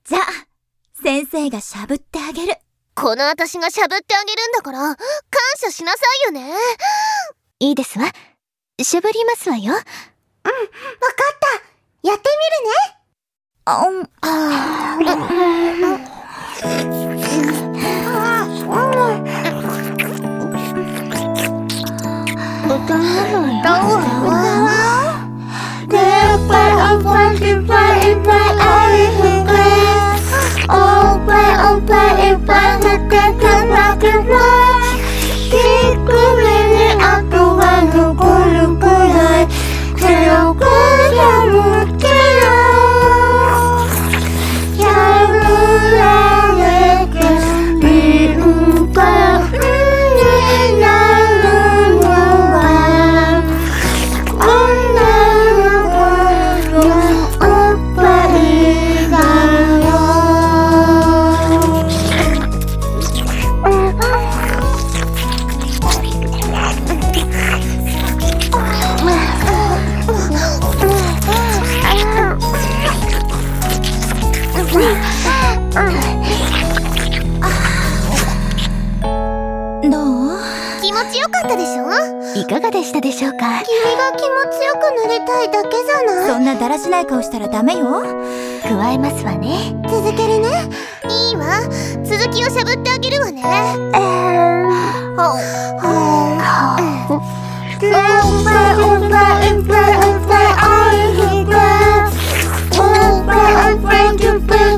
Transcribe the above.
じゃあ先生がしゃぶってあげる。 この私がしゃぶってあげるんだから感謝しなさいよね。 いいですわ。しゃぶりますわよ。 わかった。やってみるね。気持ちよかったでしょ。 いかがでしたでしょうか。 君が気持ちよくなりたいだけじゃない。 そんなだらしない顔したらダメよ。 加えますわね。 続けるね。いいわ。続きをしゃぶってあげるわね。 Bye.